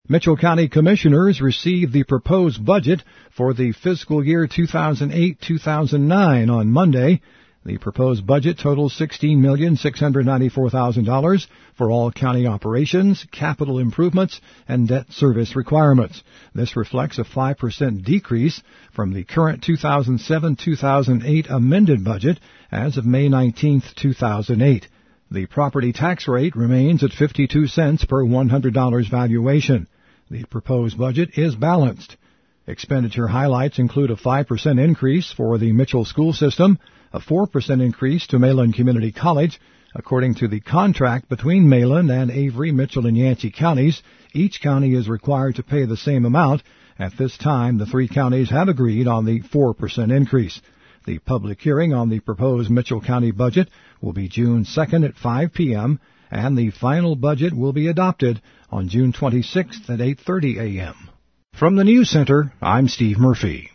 Mitchell County Commissioners received the proposed budget for the fiscal year 2008-2009 on Monday. The proposed budget totals $16,694,000 for all county operations, capital improvements, and debt service requirements. This reflects a 5% decrease from the current 2007-2008 amended budget as of May 19, 2008. The property tax rate remains at 52 cents per $100 valuation. The proposed budget is balanced. Expenditure highlights include a 5% increase for the Mitchell school system, a 4% increase to Mayland Community College. According to the contract between Mayland and Avery, Mitchell, and Yancey counties, each county is required to pay the same amount. At this time, the three counties have agreed on the 4% increase. The public hearing on the proposed Mitchell County budget will be June 2nd at 5 p.m., and the final budget will be adopted on June 26th at 8:30 a.m. From the News Center, I'm Steve Murphy.